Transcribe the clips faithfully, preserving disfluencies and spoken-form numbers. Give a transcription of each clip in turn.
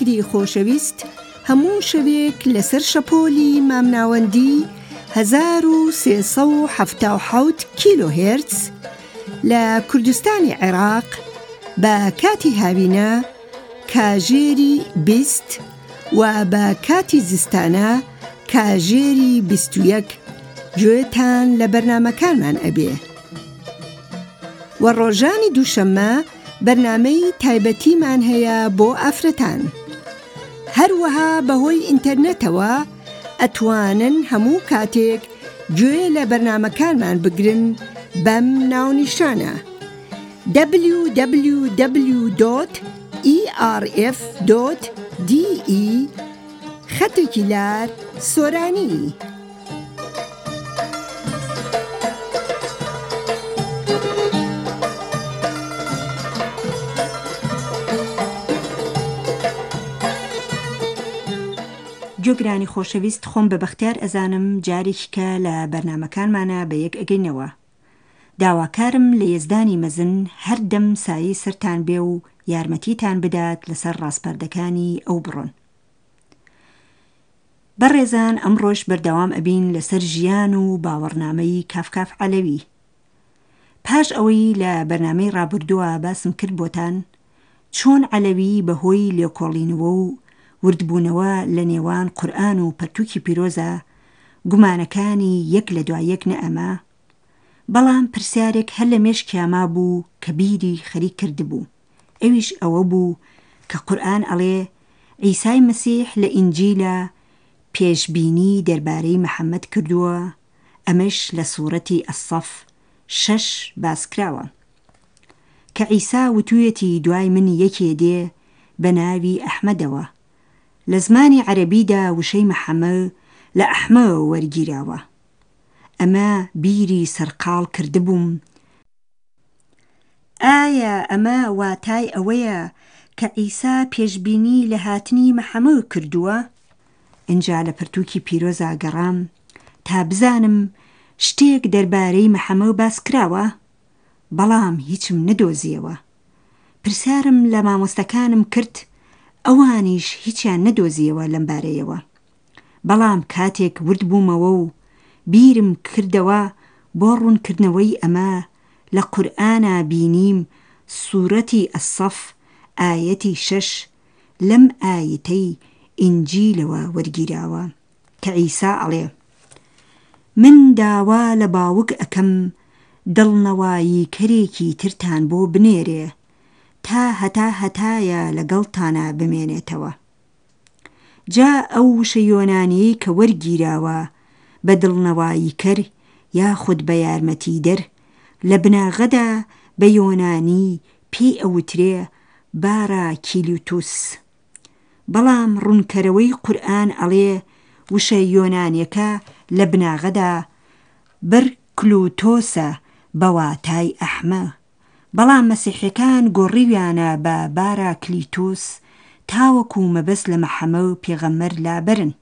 گوێبیستانی خۆشەویست، هەموو شەوێک لەسەر شەپۆلی مامناوەندی هەزار و سێسەد و حەڤتا و حەوت کیلۆ هێرتز لە کوردستانی عێراق بە کاتی هاوینە کاژێری بیست و بە کاتی زستانە کاژێری بیست و یەک گوێتان لە بەرنامەکانمان ئەبێ. و ڕۆژانی دووشەممە بەرنامەی تایبەتیمان هەیە بۆ ئافرەتان. هەروەها بەهۆی ئینتەرنێتەوە ئەتوانن هەموو کاتێک گوێ لە بەرنامەکانمان بگرن بەم ناونیشانە دبلیو دبلیو دبلیو دۆت ئی ئار ئێف دۆت دی ئی خەتێکی لار سۆرانی. گوێگرانی خۆشەویست، خۆم بە بەختیار ئەزانم جارێکیکە لە بەرنامەکانمانە بە یەک ئەگەینەوە. داواکارم لە یێزدانی مەزن هەر دەم سایی سەرتان بێ و یارمەتیتان بدات لەسەر ڕاستپەردەکانی ئەو بڕۆن. بەڕێزان، ئەمڕۆژ بەردەوام ئەبین لەسەر ژیان و باوەڕنامەی کافکاف عەلەوی. پاش ئەوەی لە بەرنامەی ڕابردووە باسم کرد بۆتان چۆن عەلەوی بەهۆی لێکۆڵینەوە و وردبوونەوە لە نێوان قورئان و پەرتووکی پیرۆزە گومانەکانی یەک لە دوای یەک نەئەما، بەڵام پرسیارێک هەر لە مێشکیاما بوو کە بیری خەریک کردبوو. ئەویش ئەوە بوو کە قورئان ئەڵێ عیسای مەسیح لە ئینجیلە پێشبینی دەربارەی محەممەد کردووە، ئەمەش لە سوورەتی ئەسەف شەش باسکراوە کە عیسا وتوویەتی دوای من یەکێ دێ بە ناوی ئەحمەدەوە. لە زمانی عەرەبیدا وشەی محەممەد لە ئەحمەوە وەرگیراوە. ئەمە بیری سەرقاڵ کردبووم، ئایا ئەمە واتای ئەوەیە کە عیسا پێشبینی لە هاتنی محەممەد کردووە؟ ئینجا لە پەرتووکی پیرۆزە گەڕام تا بزانم شتێک دەربارەی محەممەد باس کراوە، بەڵام هیچم نەدۆزیەوە. پرسیارم لە مامۆستەکانم کرد، ئەوانیش هیچیان نەدۆزیەوە لەم بارەیەوە. بەڵام کاتێک ورد بوومەوە و بیرم کردەوە بۆ ڕوونکردنەوەی ئەمە لە قورئانە بینیم سوورەتی ئەسەف ئایەتی شەش لەم ئایەتەی ئینجیلەوە وەرگیراوە کە عیسا ئەڵێ من داوا لە باوک ئەکەم دڵنەوایی کەرێکی ترتان بۆ بنێرێ تا هەتا هەتایە لەگەڵتانە بمێنێتەوە. جا ئەو وشە یۆنانیی کە وەرگیراوە بە دڵنەوایی کەر یاخود بە یارمەتی دەر لە بناغەدا بە یۆنانی پێی ئەوترێ بارا کیلیوتوس. بەڵام ڕوونکەرەوەی قورئان ئەڵێ وشە یۆنانیەکە لە بناغەدا بەرکلوتۆسە بە واتای ئەحمە. بەڵام مەسیحیەکان گۆڕیویانە بە بارا کلیتۆس تاوەکو مەبەست لە محەممەد پێغەمبەر لابەرن.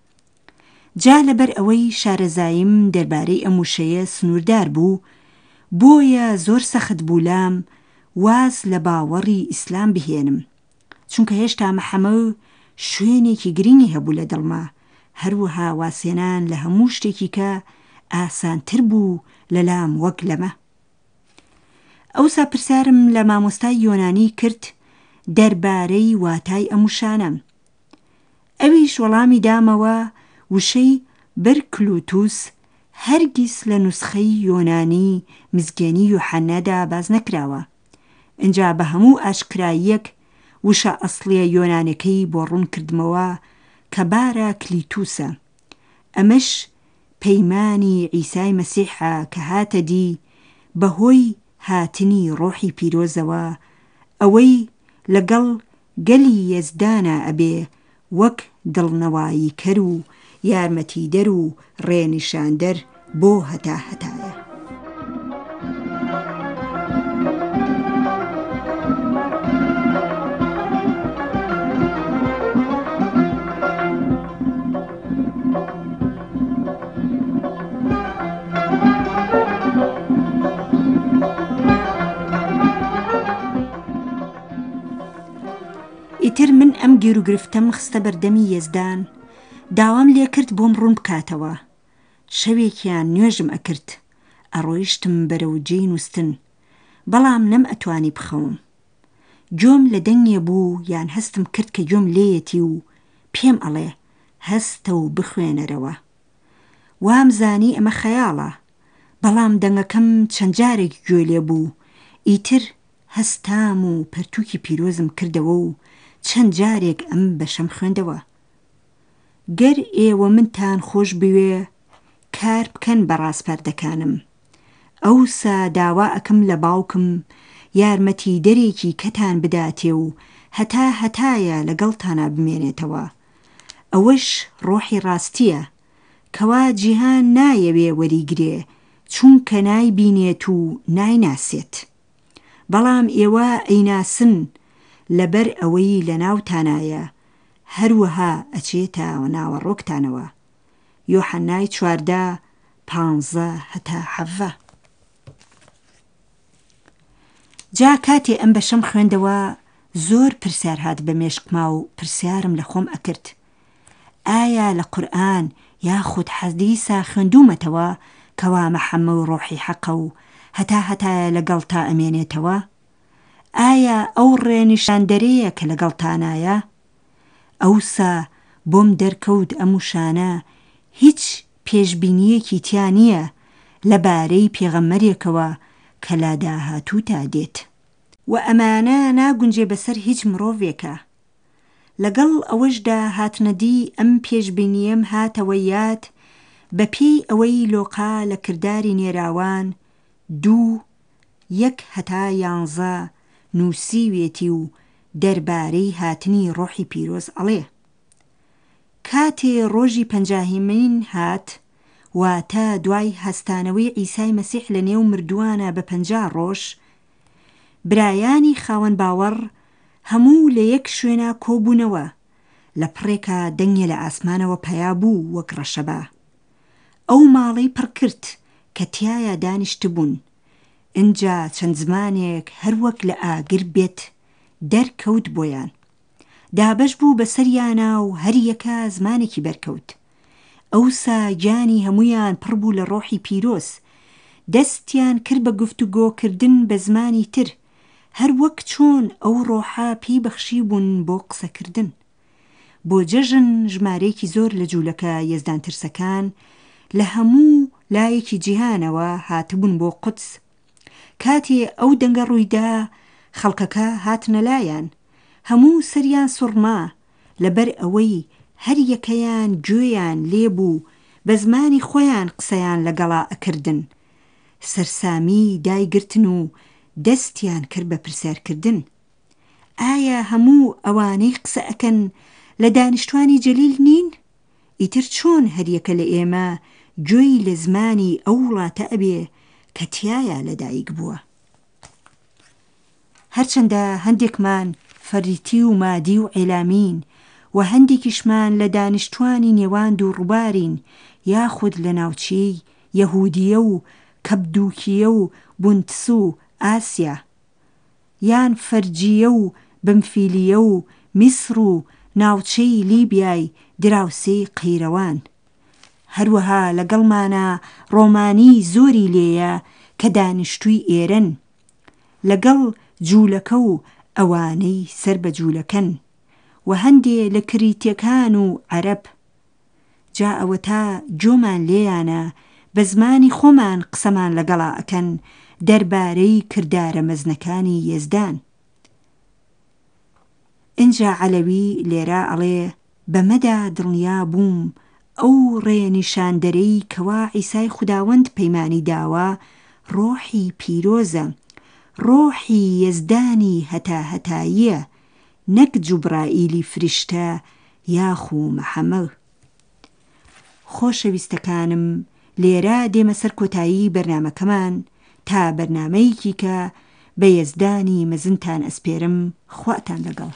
جا لەبەر ئەوەی شارەزاییم دەربارەی ئەم وشەیە سنووردار بوو، بۆیە زۆر سەخت بوو لام واز لە باوەڕی ئیسلام بهێنم، چونکە هێشتا محەممەد شوێنێکی گرنگی هەبوو لە دڵما، هەروەها واسێنان لە هەموو شتێکی کە ئاسانتر بوو لە لام وەک لەمە. ئەوسا پرسیارم لە مامۆستای یۆنانی کرد دەربارەی واتای ئەم وشانە. ئەویش وەڵامی دامەوە وشەی بەرکلوتوس هەرگیز لە نوسخەی یۆنانی مزگەنی یوحەنادا باز نەکراوە. ئینجا بە هەموو ئاشکراییەک وشە ئەسڵیە یۆنانەکەی بۆ ڕوون کردمەوە کە بارا کلیتوسە. ئەمەش پەیمانی عیسای مەسیحە کە هاتە دی بەهۆی هاتنی ڕۆحی پیرۆزەوە، ئەوەی لەگەڵ گەلی یەزدانە ئەبێ وەک دڵنەوایی کەر و یارمەتی دەر و ڕێنیشاندەر بۆ هەتا هەتایە. ئیتر من ئەم گیر و گرفتەم خستە بەردەمی یەزدان، داوام لێ کرد بۆم ڕوون بکاتەوە. شەوێکیان نوێژم ئەکرد، ئەڕۆیشتم بەرەو جێی نووستن، بەڵام نەم ئەتوانی بخەوم. گوێم لە دەنگێ بوو یان هەستم کرد کە گوێم لێیەتی و پێم ئەڵێ هەستە و بخوێنەرەوە. وام زانی ئەمە خەیاڵە، بەڵام دەنگەکەم چەند جارێک گوێ لێ بوو، ئیتر هەستام و پەرتووکی پیرۆزم کردەوە و چەند جارێک ئەم بەشەم خوێندەوە. گەر ئێوە منتان خۆش بوێ کار بکەن بە ڕاستپەردەکانم، ئەوسا داوا ئەکەم لە باوکم یارمەتی دەرێکی کەتان بداتێ و هەتا هەتایە لەگەڵتانە بمێنێتەوە. ئەوەش ڕۆحی ڕاستیە کەوا جیهان نایەوێ وەریگرێ چونکە نایبینێت و نایناسێت، بەڵام ئێوە ئەیناسن لەبەر ئەوەی لە ناوتانایە، هەروەها ئەچێتە ناوەڕۆکتانەوە. یۆحەنای چواردە پانزە هەتا حەڤە. جا کاتێ ئەم بەشەم خوێندەوە زۆر پرسیار هات بە مێشکما و پرسیارم لە خۆم ئەکرد، ئایا لە قورئان یاخود حەدیسە خوێندومەتەوە کەوا مەحەممە و ڕۆحی حەقە و هەتا هەتایە لەگەڵ تا ئەمێنێتەوە؟ ئایا ئەو ڕێنیشاندەرەیە کە لەگەڵتانایە؟ ئەوسا بۆم دەرکەوت ئەم وشانە هیچ پێشبینیەکی تیا نییە لەبارەی پێغەمبەرێکەوە کە لا داهاتووتا دێت، و ئەمانە ناگونجێ بەسەر هیچ مرۆڤێکە. لەگەڵ ئەوەشدا هاتنەدی ئەم پێشبینیەم هاتەوە یاد بە پێی ئەوەی لۆقا لە کرداری نێراوان دوو یەک هەتا یانزە نووسیوێتی و دەربارەی هاتنی ڕۆحی پیرۆز ئەڵێ: کاتێ ڕۆژی پەنجاهەمین هات، واتە دوای هەستانەوەی عیسای مەسیح لە نێو مردووانە بە پەنجا ڕۆژ، برایانی خاوەن باوەڕ هەموو لە یەک شوێنە کۆبوونەوە، لە پڕێکە دەنگێ لە ئاسمانەوە پەیا بوو وەک ڕەشەبا. ئەو ماڵەی پڕ کرد کە تایە دانیشتبوون. ئینجا چەند زمانێک هەروەک لە ئاگر بێت دەرکەوت بۆیان، دابەش بوو بەسەریانە و هەر یەکە زمانێکی بەرکەوت. ئەوسا گیانی هەمویان پڕ بوو لە ڕۆحی پیرۆز، دەستیان کرد بە گفتوگۆکردن بە زمانی تر، هەر وەک چۆن ئەو ڕۆحە پێی بەخشی بوون بۆ قسەکردن. بۆ جەژن ژمارەیەکی زۆر لە جوولەکە یەزدان ترسەکان لە هەموو لایەکی جیهانەوە هاتبوون بۆ قودس. کاتێ ئەو دەنگە ڕوویدا، خەڵکەکە هاتنە لایەن، هەموو سەریان سوڕما لەبەر ئەوەی هەر یەکەیان گوێیان لێبوو بە زمانی خۆیان قسەیان لەگەڵا ئەکردن. سەرسامی دایگرتن و دەستیان کرد بە پرسیارکردن: ئایا هەموو ئەوانەی قسە ئەکەن لە دانیشتوانی جەلیل نین؟ ئیتر چۆن هەریەکە لە ئێمە گوێی لە زمانی ئەو وڵاتە ئەبێ کە تایە لەدایک بووە؟ هەرچەندە هەندێکمان فەریتی و مادی و عێلامین و هەندێکیشمان لە دانیشتوانی نێوان دووڕووبارین، یاخود لە ناوچەی یەهودیە و کەپدۆکیە و بونتس و ئاسیا، یان فەرجیە و بەمفیلیە و میسر و ناوچەی لیبیای دراوسێی قەیرەوان. هەروەها لەگەڵمانە ڕۆمانی زۆری لێیە کە دانیشتووی ئێرەن، لەگەڵ جوولەکە و ئەوانەی سەر بە جوولەکەن، و هەندێ لە کریتیەکان و عەرەب. جا ئەوە تا جۆمان لێیانە بە زمانی خۆمان قسەمان لەگەڵا ئەکەن دەربارەی کردارە مەزنەکانی یەزدان. ئینجا عەلەوی لێرە ئەڵێ: بەمەدا دڵنیا بووم ئەو ڕێنیشاندەرەی کەوا عیسای خوداوەند پەیمانی داوە ڕۆحی پیرۆزە، ڕۆحی یەزدانی هەتا هەتاییە، نەک جوبرائیلی فریشتە یاخو مەحەمە. خۆشەویستەکانم، لێرە دێمە سەر کۆتایی بەرنامەکەمان تا بەرنامەیەکی کە بە یەزدانی مەزنتان ئەسپێرم. خواتان لەگەڵ.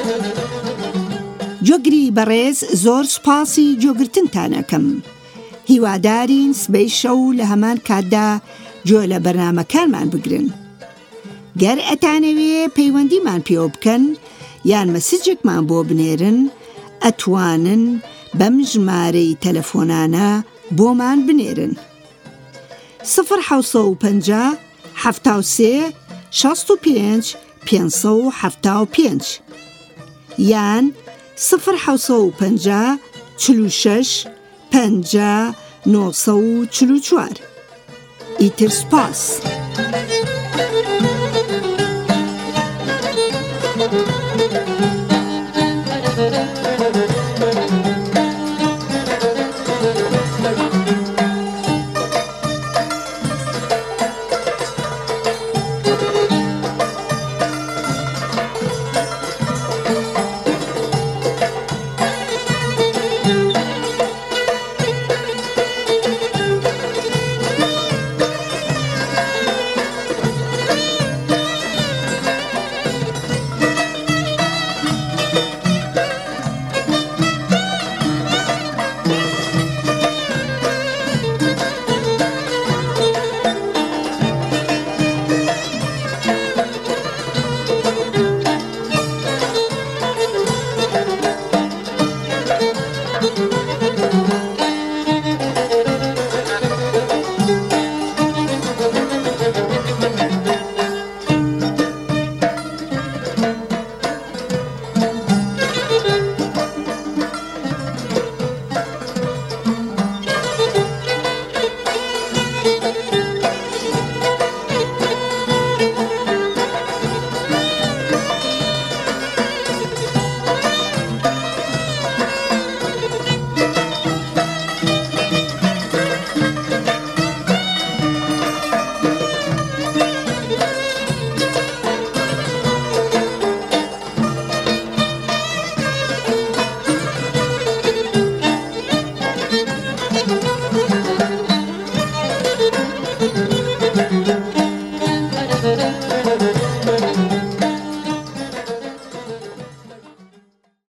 جۆگری بەڕێز، زۆر سوپاسی جۆگرتنتان ئەکەم. هیوادارین سبەی شەو لە هەمان کاتدا گوێ لە بەرنامەکانمان بگرن. گەر ئەتانەوێ پەیوەندیمان پێوە بکەن یان مەسیجێکمان بۆ بنێرن، ئەتوانن بەم ژمارەی تەلەفۆنانە بۆمان بنێرن: سفر حەوت و پەنجا حەفتا و سێ شەست و پێنج پێنج سەد و حەفتا و پێنج یان سفر حەوت و پەنجا چل و شەش پەنجا نۆ سەد و چل و چوار. ئیتر سوپاس.